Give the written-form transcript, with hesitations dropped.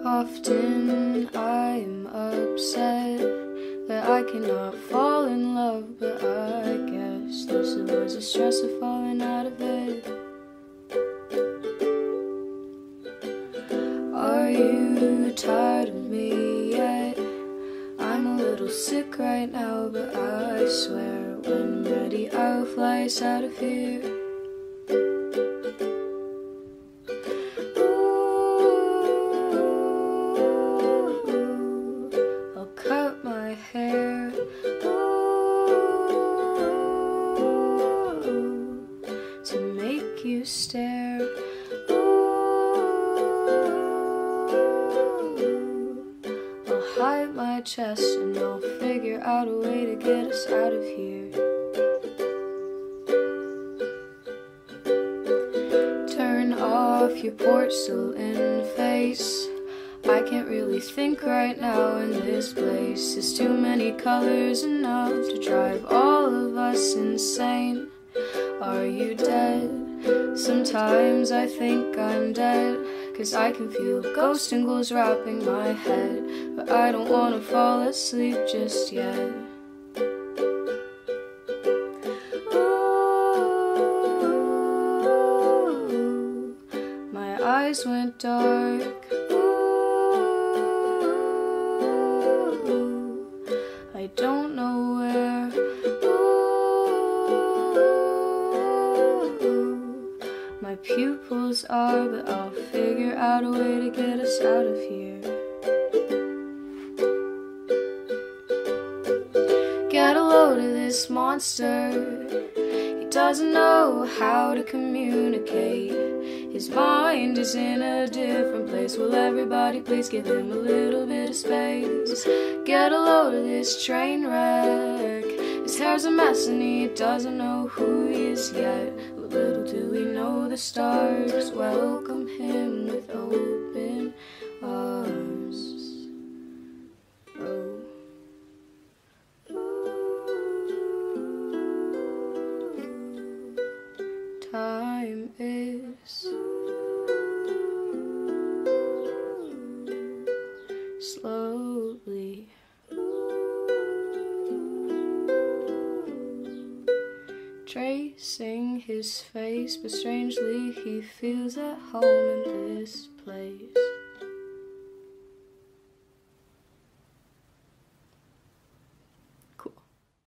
Often I'm upset that I cannot fall in love, but I guess this was the stress of falling out of bed. Are you tired of me yet? I'm a little sick right now, but I swear when I'm ready I'll fly us out of here. Hair. Ooh, to make you stare. Ooh, I'll hide my chest and I'll figure out a way to get us out of here. Turn off your porcelain face. I can't really think right now in this place. There's too many colors, enough to drive all of us insane. Are you dead? Sometimes I think I'm dead, 'cause I can feel ghosts and ghouls wrapping my head. But I don't wanna fall asleep just yet. Ooh, my eyes went dark. I don't know where. Ooh, my pupils are, but I'll figure out a way to get us out of here. Get a load of this monster. He doesn't know how to communicate. His mind is in a different place. Will everybody please give him a little bit of space? Get a load of this train wreck. His hair's a mess and he doesn't know who he is yet. Little do we know the stars welcome him with open arms. Oh. Time is slowly tracing his face, but strangely he feels at home in this place.